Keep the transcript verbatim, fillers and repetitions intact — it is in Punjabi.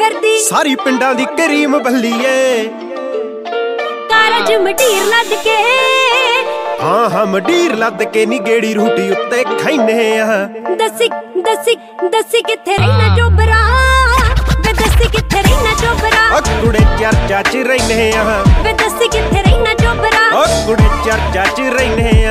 ਫਿਰਦੀ ਸਾਰੀ ਪਿੰਡਾਂ ਦੀ ਕਰੀਮ ਬੱਲੀਏ ਕਾਰਜ ਮਟੀਰ ਲੱਦ ਕੇ ਹਾਂ ਹਾਂ ਮਡੀਰ ਲੱਦ ਕੇ ਨੀ ਗੇੜੀ ਰੂਟੀ ਉੱਤੇ ਖੈਨੇ ਆ ਦੱਸੀ ਦੱਸੀ ਦੱਸੀ ਕਿੱਥੇ ਰਹਿਣਾ ਚੋਬਰਾ ਵੇ ਦੱਸੀ ਕਿੱਥੇ ਰਹਿਣਾ ਚੋਬਰਾ ਓ ਕੁੜੇ ਚਰਚਾ ਚ ਰਹਿਨੇ ਆ ਵੇ ਦੱਸੀ ਕਿੱਥੇ ਰਹਿਣਾ ਚੋਬਰਾ ਓ ਕੁੜੇ ਚਰਚਾ ਚ ਰਹਿਨੇ